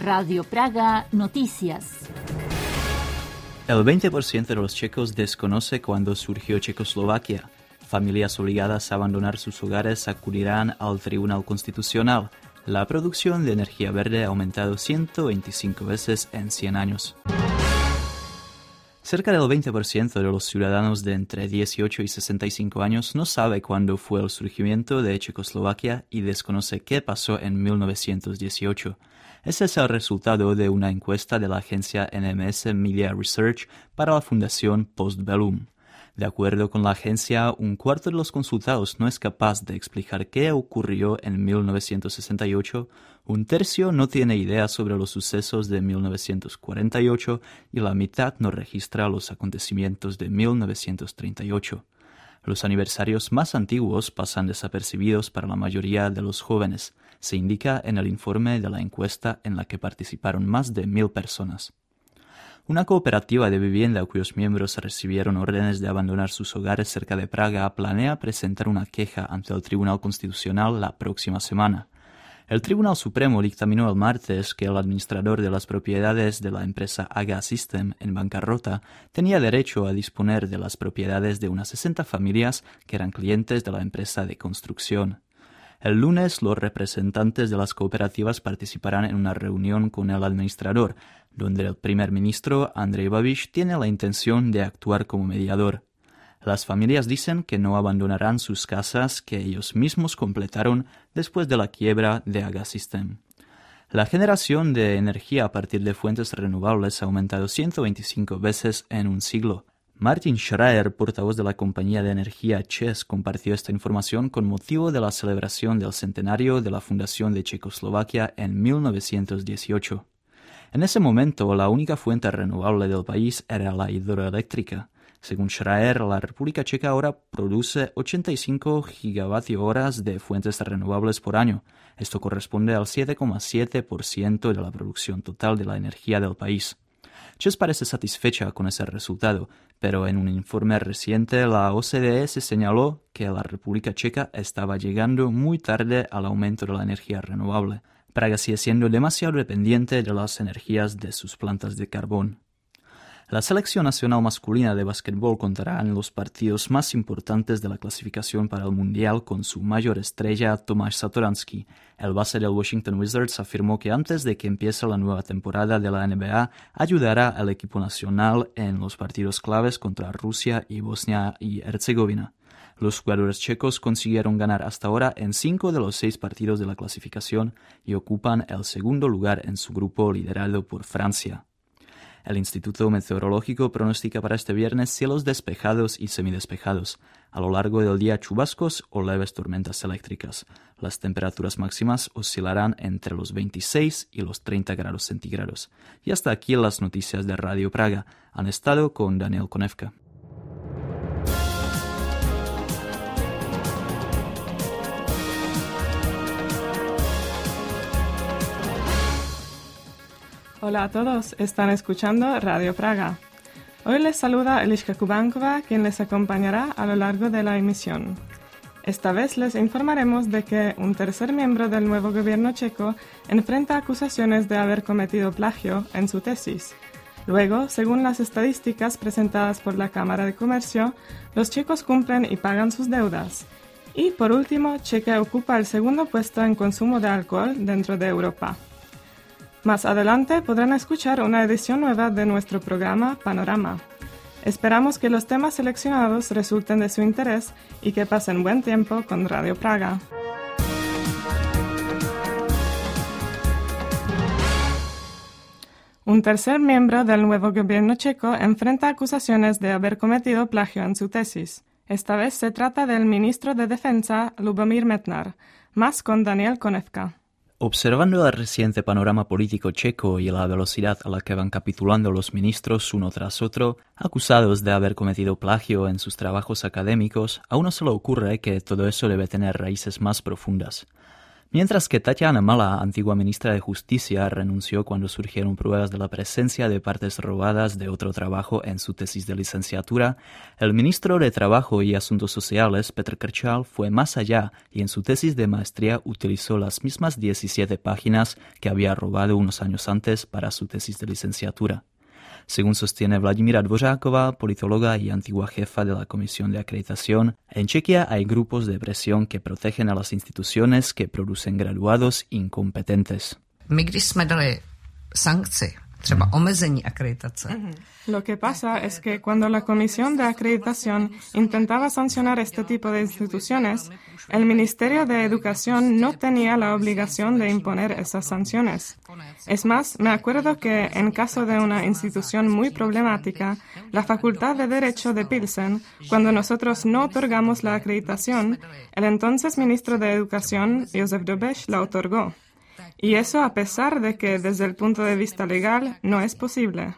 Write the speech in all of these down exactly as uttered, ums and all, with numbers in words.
Radio Praga Noticias. El veinte por ciento de los checos desconoce cuándo surgió Checoslovaquia. Familias obligadas a abandonar sus hogares acudirán al Tribunal Constitucional. La producción de energía verde ha aumentado ciento veinticinco veces en cien años. Cerca del veinte por ciento de los ciudadanos de entre dieciocho y sesenta y cinco años no sabe cuándo fue el surgimiento de Checoslovaquia y desconoce qué pasó en mil novecientos dieciocho. Ese es el resultado de una encuesta de la agencia N M S Media Research para la Fundación Postbellum. De acuerdo con la agencia, un cuarto de los consultados no es capaz de explicar qué ocurrió en mil novecientos sesenta y ocho, un tercio no tiene idea sobre los sucesos de mil novecientos cuarenta y ocho y la mitad no registra los acontecimientos de mil novecientos treinta y ocho. Los aniversarios más antiguos pasan desapercibidos para la mayoría de los jóvenes, se indica en el informe de la encuesta en la que participaron más de mil personas. Una cooperativa de vivienda cuyos miembros recibieron órdenes de abandonar sus hogares cerca de Praga planea presentar una queja ante el Tribunal Constitucional la próxima semana. El Tribunal Supremo dictaminó el martes que el administrador de las propiedades de la empresa Aga System en bancarrota tenía derecho a disponer de las propiedades de unas sesenta familias que eran clientes de la empresa de construcción. El lunes, los representantes de las cooperativas participarán en una reunión con el administrador, donde el primer ministro, Andrej Babiš, tiene la intención de actuar como mediador. Las familias dicen que no abandonarán sus casas que ellos mismos completaron después de la quiebra de Aga System. La generación de energía a partir de fuentes renovables ha aumentado ciento veinticinco veces en un siglo. Martin Schreier, portavoz de la compañía de energía ČEZ, compartió esta información con motivo de la celebración del centenario de la fundación de Checoslovaquia en mil novecientos dieciocho. En ese momento, la única fuente renovable del país era la hidroeléctrica. Según Schreier, la República Checa ahora produce ochenta y cinco gigavatio horas de fuentes renovables por año. Esto corresponde al siete coma siete por ciento de la producción total de la energía del país. ČEZ parece satisfecha con ese resultado, pero en un informe reciente la O C D E se señaló que la República Checa estaba llegando muy tarde al aumento de la energía renovable. Praga sigue siendo demasiado dependiente de las energías de sus plantas de carbón. La selección nacional masculina de básquetbol contará en los partidos más importantes de la clasificación para el Mundial con su mayor estrella, Tomáš Satoranský. El base del Washington Wizards afirmó que antes de que empiece la nueva temporada de la N B A, ayudará al equipo nacional en los partidos claves contra Rusia y Bosnia y Herzegovina. Los jugadores checos consiguieron ganar hasta ahora en cinco de los seis partidos de la clasificación y ocupan el segundo lugar en su grupo liderado por Francia. El Instituto Meteorológico pronostica para este viernes cielos despejados y semidespejados. A lo largo del día chubascos o leves tormentas eléctricas. Las temperaturas máximas oscilarán entre los veintiséis y los treinta grados centígrados. Y hasta aquí las noticias de Radio Praga. Han estado con Daniel Konevka. Hola a todos, están escuchando Radio Praga. Hoy les saluda Eliška Kubankova, quien les acompañará a lo largo de la emisión. Esta vez les informaremos de que un tercer miembro del nuevo gobierno checo enfrenta acusaciones de haber cometido plagio en su tesis. Luego, según las estadísticas presentadas por la Cámara de Comercio, los checos cumplen y pagan sus deudas. Y por último, Chequia ocupa el segundo puesto en consumo de alcohol dentro de Europa. Más adelante podrán escuchar una edición nueva de nuestro programa Panorama. Esperamos que los temas seleccionados resulten de su interés y que pasen buen tiempo con Radio Praga. Un tercer miembro del nuevo gobierno checo enfrenta acusaciones de haber cometido plagio en su tesis. Esta vez se trata del ministro de Defensa, Lubomír Metnar, más con Daniel Konevka. Observando el reciente panorama político checo y la velocidad a la que van capitulando los ministros uno tras otro, acusados de haber cometido plagio en sus trabajos académicos, a uno se le ocurre que todo eso debe tener raíces más profundas. Mientras que Tatiana Malá, antigua ministra de Justicia, renunció cuando surgieron pruebas de la presencia de partes robadas de otro trabajo en su tesis de licenciatura, el ministro de Trabajo y Asuntos Sociales, Petr Krčál, fue más allá y en su tesis de maestría utilizó las mismas diecisiete páginas que había robado unos años antes para su tesis de licenciatura. Según sostiene Vladimíra Dvořáková, politóloga y antigua jefa de la Comisión de Acreditación, en Chequia hay grupos de presión que protegen a las instituciones que producen graduados incompetentes. My, když jsme dali sankci, třeba omezení akreditace. Lo que pasa es que cuando la Comisión de Acreditación intentaba sancionar este tipo de instituciones, el Ministerio de Educación no tenía la obligación de imponer esas sanciones. Es más, me acuerdo que en caso de una institución muy problemática, la Facultad de Derecho de Pilsen, cuando nosotros no otorgamos la acreditación, el entonces ministro de Educación, Josef Dobeš, la otorgó. Y eso a pesar de que desde el punto de vista legal no es posible.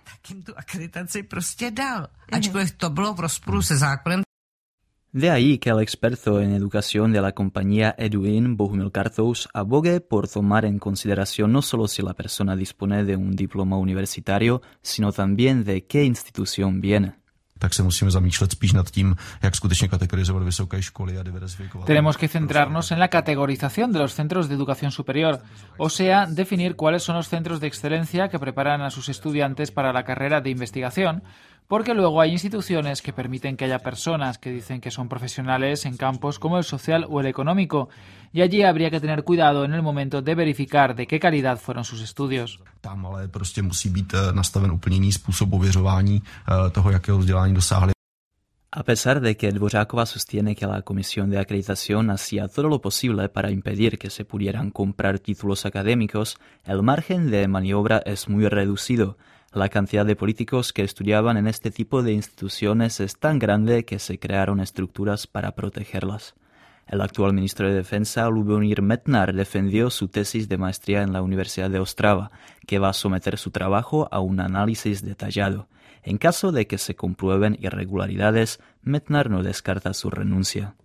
De ahí que el experto en educación de la compañía Eduin, Bohumil Kartous, abogue por tomar en consideración no solo si la persona dispone de un diploma universitario, sino también de qué institución viene. Tak se musíme zamýšlet spíš nad tím, jak skutečně kategorizovat vysoké školy a diverzifikovat. Tenemos que centrarnos en la categorización de los centros de educación superior, o sea, definir cuáles son los centros de excelencia que preparan a sus estudiantes para la carrera de investigación, porque luego hay instituciones que permiten que haya personas que dicen que son profesionales en campos como el social o el económico, y allí habría que tener cuidado en el momento de verificar de qué calidad fueron sus estudios. Tam ale prostě musí být nastaven úplně jiný způsob ověřování toho, jakého vzdělání dosáhli. A pesar de que Dvořáková sostiene que la Comisión de Acreditación hacía todo lo posible para impedir que se pudieran comprar títulos académicos, el margen de maniobra es muy reducido. La cantidad de políticos que estudiaban en este tipo de instituciones es tan grande que se crearon estructuras para protegerlas. El actual ministro de Defensa, Lubomír Metnar, defendió su tesis de maestría en la Universidad de Ostrava, que va a someter su trabajo a un análisis detallado. En caso de que se comprueben irregularidades, Metnar no descarta su renuncia.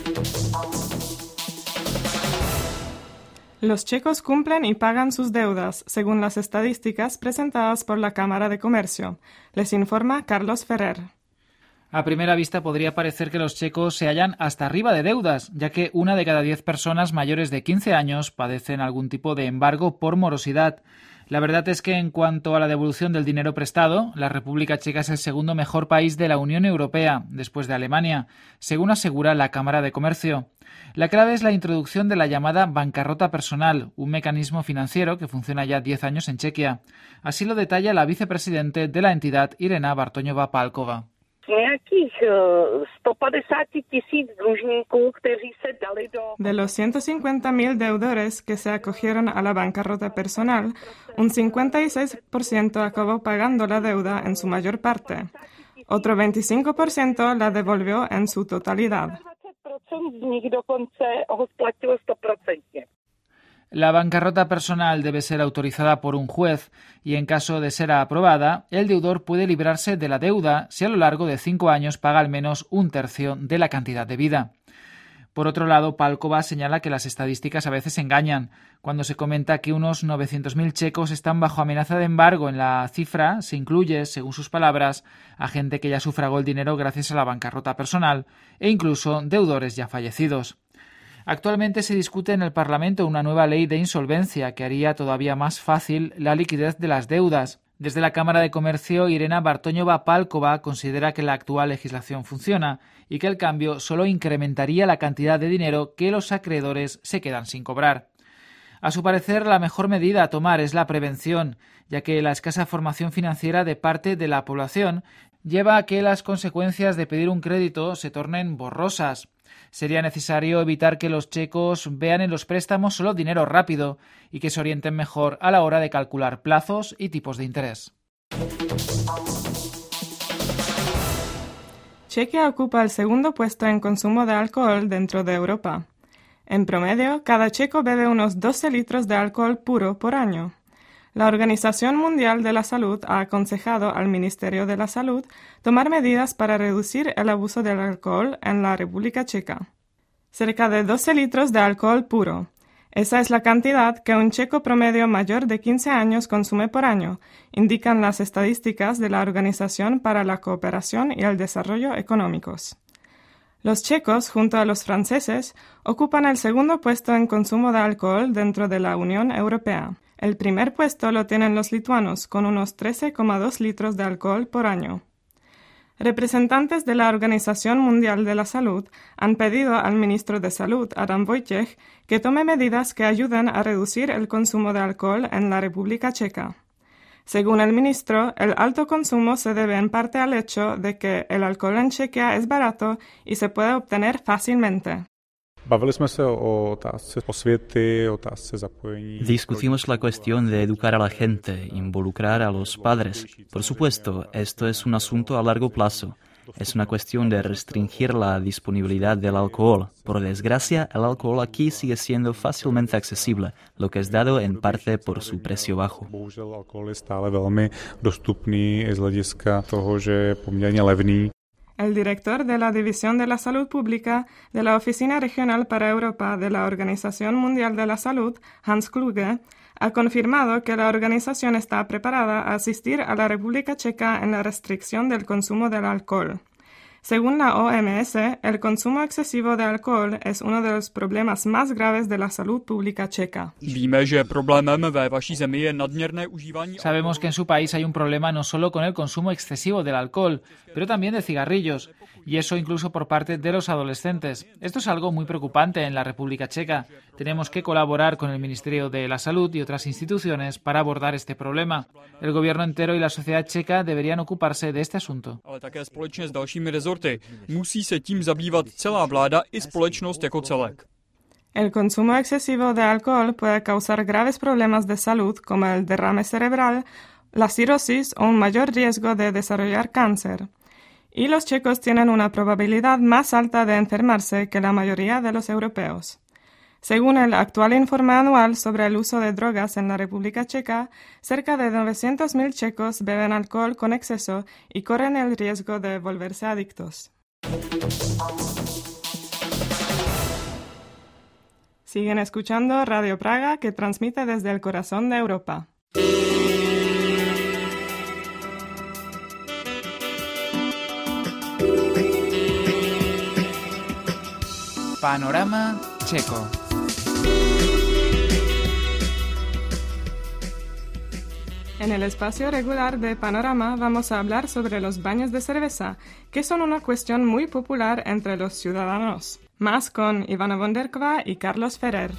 Los checos cumplen y pagan sus deudas, según las estadísticas presentadas por la Cámara de Comercio. Les informa Carlos Ferrer. A primera vista podría parecer que los checos se hallan hasta arriba de deudas, ya que una de cada diez personas mayores de quince años padecen algún tipo de embargo por morosidad. La verdad es que en cuanto a la devolución del dinero prestado, la República Checa es el segundo mejor país de la Unión Europea, después de Alemania, según asegura la Cámara de Comercio. La clave es la introducción de la llamada bancarrota personal, un mecanismo financiero que funciona ya diez años en Chequia. Así lo detalla la vicepresidente de la entidad, Irena Bartoňová-Pálková. De los ciento cincuenta mil deudores que se acogieron a la bancarrota personal, un cincuenta y seis por ciento acabó pagando la deuda en su mayor parte. Otro veinticinco por ciento la devolvió en su totalidad. La bancarrota personal debe ser autorizada por un juez y, en caso de ser aprobada, el deudor puede librarse de la deuda si a lo largo de cinco años paga al menos un tercio de la cantidad debida. Por otro lado, Pálková señala que las estadísticas a veces engañan. Cuando se comenta que unos novecientos mil checos están bajo amenaza de embargo, en la cifra se incluye, según sus palabras, a gente que ya sufragó el dinero gracias a la bancarrota personal e incluso deudores ya fallecidos. Actualmente se discute en el Parlamento una nueva ley de insolvencia que haría todavía más fácil la liquidez de las deudas. Desde la Cámara de Comercio, Irena Bartoňová-Pálková considera que la actual legislación funciona y que el cambio solo incrementaría la cantidad de dinero que los acreedores se quedan sin cobrar. A su parecer, la mejor medida a tomar es la prevención, ya que la escasa formación financiera de parte de la población lleva a que las consecuencias de pedir un crédito se tornen borrosas. Sería necesario evitar que los checos vean en los préstamos solo dinero rápido y que se orienten mejor a la hora de calcular plazos y tipos de interés. Chequia ocupa el segundo puesto en consumo de alcohol dentro de Europa. En promedio, cada checo bebe unos doce litros de alcohol puro por año. La Organización Mundial de la Salud ha aconsejado al Ministerio de la Salud tomar medidas para reducir el abuso del alcohol en la República Checa. Cerca de doce litros de alcohol puro. Esa es la cantidad que un checo promedio mayor de quince años consume por año, indican las estadísticas de la Organización para la Cooperación y el Desarrollo Económicos. Los checos, junto a los franceses, ocupan el segundo puesto en consumo de alcohol dentro de la Unión Europea. El primer puesto lo tienen los lituanos, con unos trece coma dos litros de alcohol por año. Representantes de la Organización Mundial de la Salud han pedido al ministro de Salud, Adam Vojtěch, que tome medidas que ayuden a reducir el consumo de alcohol en la República Checa. Según el ministro, el alto consumo se debe en parte al hecho de que el alcohol en Chequia es barato y se puede obtener fácilmente. Discutimos la cuestión de educar a la gente, involucrar a los padres. Por supuesto, esto es un asunto a largo plazo. Es una cuestión de restringir la disponibilidad del alcohol. Por desgracia, el alcohol aquí sigue siendo fácilmente accesible, lo que es dado en parte por su precio bajo. El director de la División de la Salud Pública de la Oficina Regional para Europa de la Organización Mundial de la Salud, Hans Kluge, ha confirmado que la organización está preparada a asistir a la República Checa en la restricción del consumo del alcohol. Según la O M S, el consumo excesivo de alcohol es uno de los problemas más graves de la salud pública checa. Sabemos que en su país hay un problema no solo con el consumo excesivo del alcohol, pero también de cigarrillos, y eso incluso por parte de los adolescentes. Esto es algo muy preocupante en la República Checa. Tenemos que colaborar con el Ministerio de la Salud y otras instituciones para abordar este problema. El gobierno entero y la sociedad checa deberían ocuparse de este asunto. El consumo excesivo de alcohol puede causar graves problemas de salud como el derrame cerebral, la cirrosis o un mayor riesgo de desarrollar cáncer. Y los checos tienen una probabilidad más alta de enfermarse que la mayoría de los europeos. Según el actual informe anual sobre el uso de drogas en la República Checa, cerca de novecientos mil checos beben alcohol con exceso y corren el riesgo de volverse adictos. Siguen escuchando Radio Praga, que transmite desde el corazón de Europa. Panorama checo. En el espacio regular de Panorama vamos a hablar sobre los baños de cerveza, que son una cuestión muy popular entre los ciudadanos. Más con Ivana Vonderkova y Carlos Ferrer.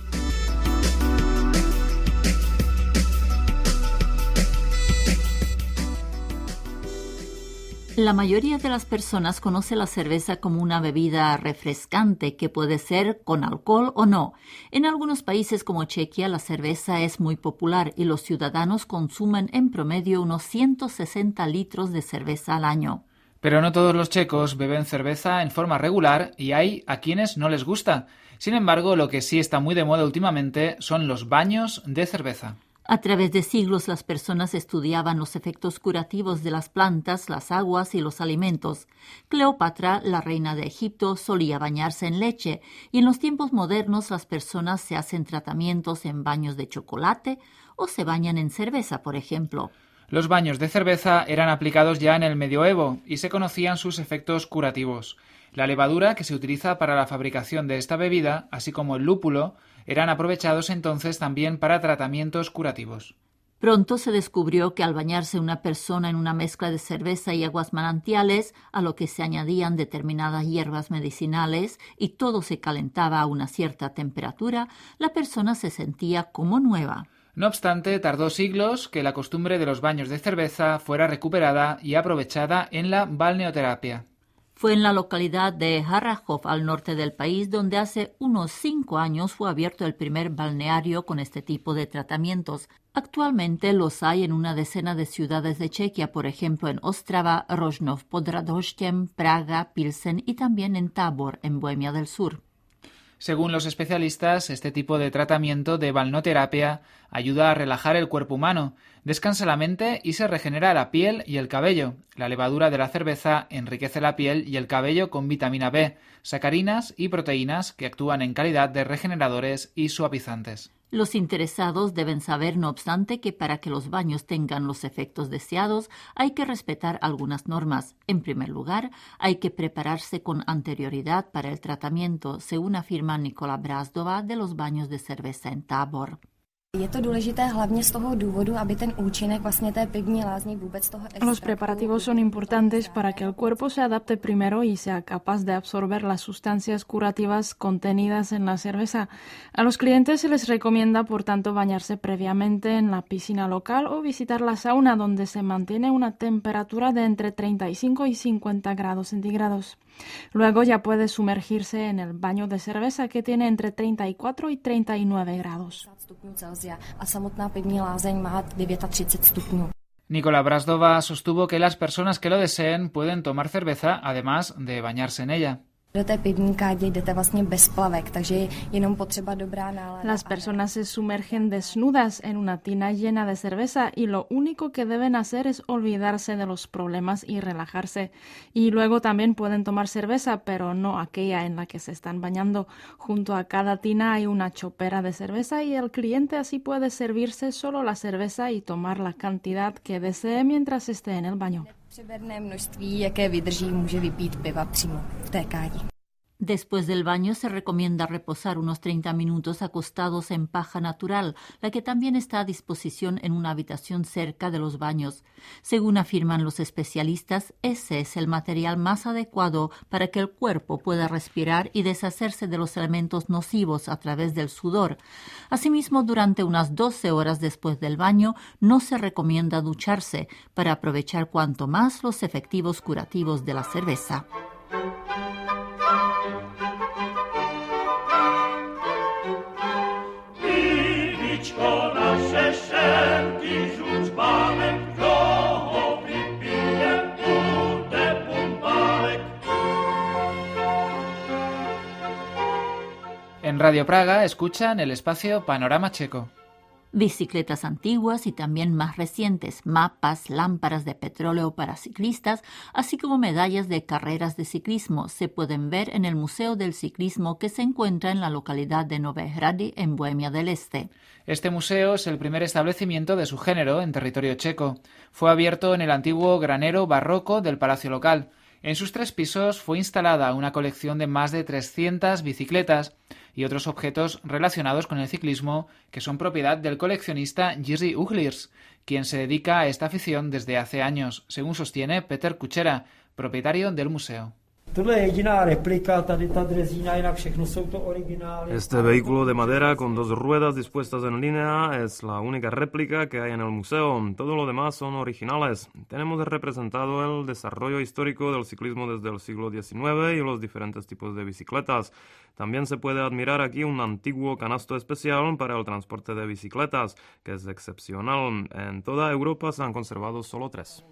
La mayoría de las personas conoce la cerveza como una bebida refrescante que puede ser con alcohol o no. En algunos países como Chequia la cerveza es muy popular y los ciudadanos consumen en promedio unos ciento sesenta litros de cerveza al año. Pero no todos los checos beben cerveza en forma regular y hay a quienes no les gusta. Sin embargo, lo que sí está muy de moda últimamente son los baños de cerveza. A través de siglos las personas estudiaban los efectos curativos de las plantas, las aguas y los alimentos. Cleopatra, la reina de Egipto, solía bañarse en leche y en los tiempos modernos las personas se hacen tratamientos en baños de chocolate o se bañan en cerveza, por ejemplo. Los baños de cerveza eran aplicados ya en el medioevo y se conocían sus efectos curativos. La levadura que se utiliza para la fabricación de esta bebida, así como el lúpulo, eran aprovechados entonces también para tratamientos curativos. Pronto se descubrió que al bañarse una persona en una mezcla de cerveza y aguas manantiales, a lo que se añadían determinadas hierbas medicinales y todo se calentaba a una cierta temperatura, la persona se sentía como nueva. No obstante, tardó siglos que la costumbre de los baños de cerveza fuera recuperada y aprovechada en la balneoterapia. Fue en la localidad de Harrachov, al norte del país, donde hace unos cinco años fue abierto el primer balneario con este tipo de tratamientos. Actualmente los hay en una decena de ciudades de Chequia, por ejemplo en Ostrava, Rožnov pod Radhoštěm, Praga, Pilsen y también en Tábor, en Bohemia del Sur. Según los especialistas, este tipo de tratamiento de balnoterapia ayuda a relajar el cuerpo humano, descansa la mente y se regenera la piel y el cabello. La levadura de la cerveza enriquece la piel y el cabello con vitamina B, sacarinas y proteínas que actúan en calidad de regeneradores y suavizantes. Los interesados deben saber, no obstante, que para que los baños tengan los efectos deseados hay que respetar algunas normas. En primer lugar, hay que prepararse con anterioridad para el tratamiento, según afirma Nikola Brazdova de los baños de cerveza en Tábor. Los preparativos son importantes para que el cuerpo se adapte primero y sea capaz de absorber las sustancias curativas contenidas en la cerveza. A los clientes se les recomienda, por tanto, bañarse previamente en la piscina local o visitar la sauna, donde se mantiene una temperatura de entre treinta y cinco y cincuenta grados centígrados. Luego ya puede sumergirse en el baño de cerveza, que tiene entre treinta y cuatro y treinta y nueve grados. Nikola Brazdova sostuvo que las personas que lo deseen pueden tomar cerveza además de bañarse en ella. Las personas se sumergen desnudas en una tina llena de cerveza y lo único que deben hacer es olvidarse de los problemas y relajarse. Y luego también pueden tomar cerveza, pero no aquella en la que se están bañando. Junto a cada tina hay una chopera de cerveza y el cliente así puede servirse solo la cerveza y tomar la cantidad que desee mientras esté en el baño. Después del baño se recomienda reposar unos treinta minutos acostados en paja natural, la que también está a disposición en una habitación cerca de los baños. Según afirman los especialistas, ese es el material más adecuado para que el cuerpo pueda respirar y deshacerse de los elementos nocivos a través del sudor. Asimismo, durante unas doce horas después del baño no se recomienda ducharse para aprovechar cuanto más los efectivos curativos de la cerveza. En Radio Praga escuchan el espacio Panorama Checo. Bicicletas antiguas y también más recientes, mapas, lámparas de petróleo para ciclistas, así como medallas de carreras de ciclismo se pueden ver en el Museo del Ciclismo que se encuentra en la localidad de Nové Hrady, en Bohemia del Este. Este museo es el primer establecimiento de su género en territorio checo. Fue abierto en el antiguo granero barroco del palacio local. En sus tres pisos fue instalada una colección de más de trescientas bicicletas y otros objetos relacionados con el ciclismo que son propiedad del coleccionista Jiří Uhlíř, quien se dedica a esta afición desde hace años, según sostiene Petr Kučera, propietario del museo. Este vehículo de madera con dos ruedas dispuestas en línea es la única réplica que hay en el museo. Todo lo demás son originales. Tenemos representado el desarrollo histórico del ciclismo desde el siglo diecinueve y los diferentes tipos de bicicletas. También se puede admirar aquí un antiguo canasto especial para el transporte de bicicletas, que es excepcional. En toda Europa se han conservado solo tres.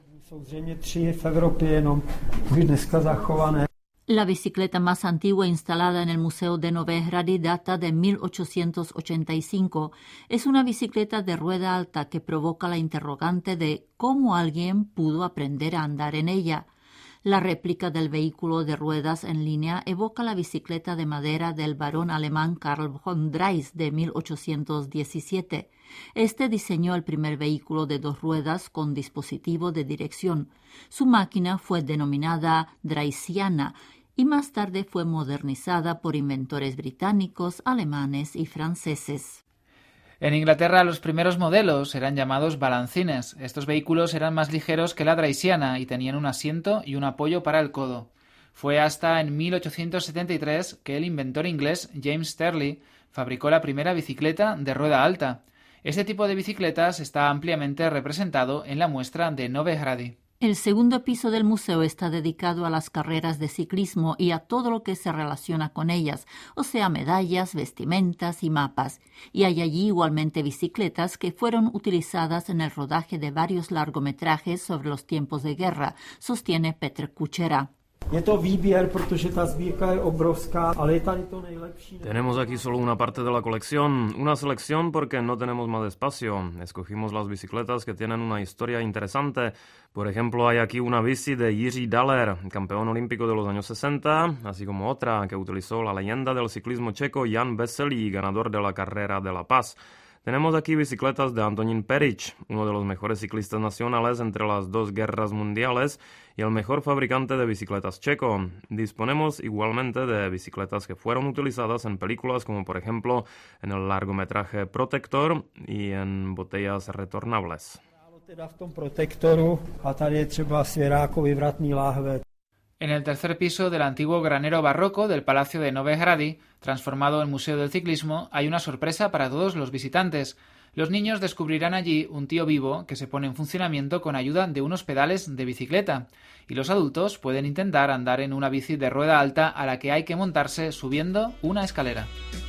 La bicicleta más antigua instalada en el Museo de Nové Hrady data de mil ochocientos ochenta y cinco. Es una bicicleta de rueda alta que provoca la interrogante de cómo alguien pudo aprender a andar en ella. La réplica del vehículo de ruedas en línea evoca la bicicleta de madera del barón alemán Karl von Drais de mil ochocientos diecisiete. Este diseñó el primer vehículo de dos ruedas con dispositivo de dirección. Su máquina fue denominada Draisiana y más tarde fue modernizada por inventores británicos, alemanes y franceses. En Inglaterra los primeros modelos eran llamados balancines. Estos vehículos eran más ligeros que la Draisiana y tenían un asiento y un apoyo para el codo. Fue hasta en mil ochocientos setenta y tres que el inventor inglés James Stirling fabricó la primera bicicleta de rueda alta. Este tipo de bicicletas está ampliamente representado en la muestra de Nové Hrady. El segundo piso del museo está dedicado a las carreras de ciclismo y a todo lo que se relaciona con ellas, o sea, medallas, vestimentas y mapas. Y hay allí igualmente bicicletas que fueron utilizadas en el rodaje de varios largometrajes sobre los tiempos de guerra, sostiene Petr Kučera. Tenemos aquí solo una parte de la colección, una selección porque no tenemos más espacio. Escogimos las bicicletas que tienen una historia interesante. Por ejemplo, hay aquí una bici de Jiří Daler, campeón olímpico de los años sesenta, así como otra que utilizó la leyenda del ciclismo checo Jan Veselý, ganador de la carrera de La Paz. Tenemos aquí bicicletas de Antonín Perič, uno de los mejores ciclistas nacionales entre las dos guerras mundiales y el mejor fabricante de bicicletas checo. Disponemos igualmente de bicicletas que fueron utilizadas en películas como por ejemplo en el largometraje Protector y en botellas retornables. En el tercer piso del antiguo granero barroco del Palacio de Nové Hrady, transformado en Museo del Ciclismo, hay una sorpresa para todos los visitantes. Los niños descubrirán allí un tío vivo que se pone en funcionamiento con ayuda de unos pedales de bicicleta, y los adultos pueden intentar andar en una bici de rueda alta a la que hay que montarse subiendo una escalera.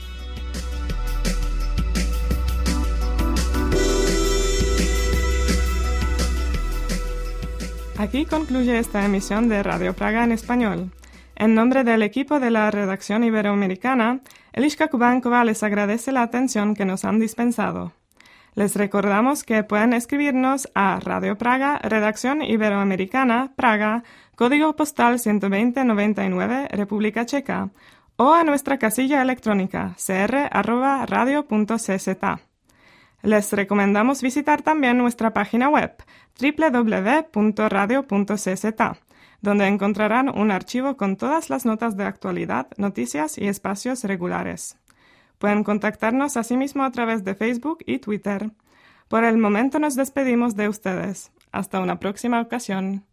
Aquí concluye esta emisión de Radio Praga en español. En nombre del equipo de la redacción iberoamericana, Eliška Kubánkova les agradece la atención que nos han dispensado. Les recordamos que pueden escribirnos a Radio Praga, Redacción Iberoamericana, Praga, código postal ciento veinte noventa y nueve, República Checa, o a nuestra casilla electrónica c r arroba radio punto c z. Les recomendamos visitar también nuestra página web doble u doble u doble u punto radio punto c z, donde encontrarán un archivo con todas las notas de actualidad, noticias y espacios regulares. Pueden contactarnos asimismo a través de Facebook y Twitter. Por el momento nos despedimos de ustedes. Hasta una próxima ocasión.